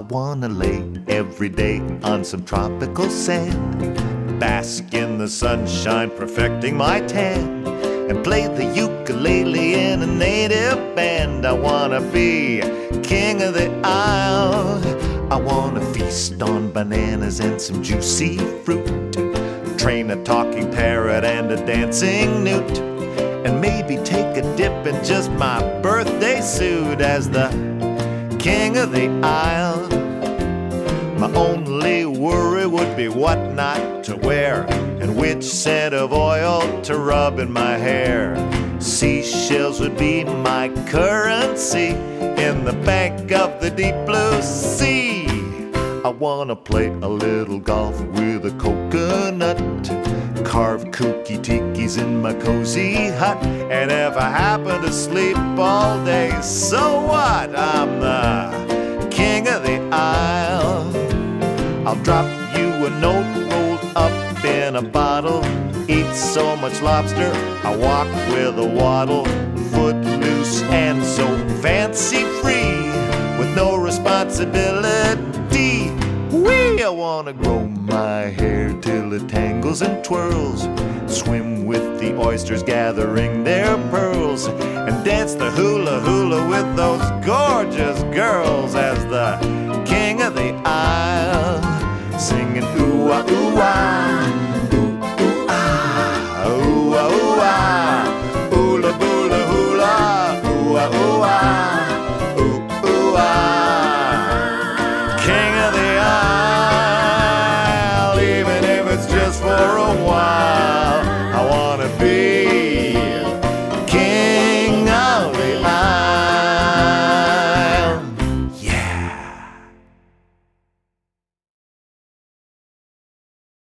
wanna lay every day on some tropical sand, bask in the sunshine, perfecting my tan, and play the ukulele in a native band. I wanna be king of the isle. I wanna feast on bananas and some juicy fruit, train a talking parrot and a dancing newt, and maybe take a dip in just my birthday suit as the king of the isle. My only worry would be what not to wear and which scent of oil to rub in my hair. Seashells would be my currency in the bank of the deep blue sea. I wanna play a little golf with a coconut, carve kooky tikis in my cozy hut, and if I happen to sleep all day, so what? I'm the king of the isle. I'll drop you a note rolled up in a bottle, eat so much lobster I walk with a waddle, footloose and so fancy free, with no responsibility. Wee! I wanna grow my hair till it tangles and twirls, swim with the oysters gathering their pearls, and dance the hula hula with those gorgeous girls as the king of the isle, singing ooh-ah, ooh-ah, ooh-ah, ooh-ah, ooh-ah, oola boola hula, ooh-ah, ooh-ah, ooh-ah, king of the isle, even if it's just for a while.